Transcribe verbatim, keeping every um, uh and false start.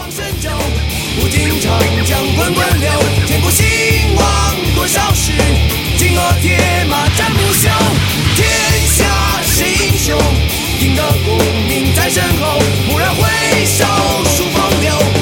古今长江滚滚流，天不兴亡多少事，金戈铁马战不休。天下谁英雄？赢得功名在身后，蓦然回首，数风流。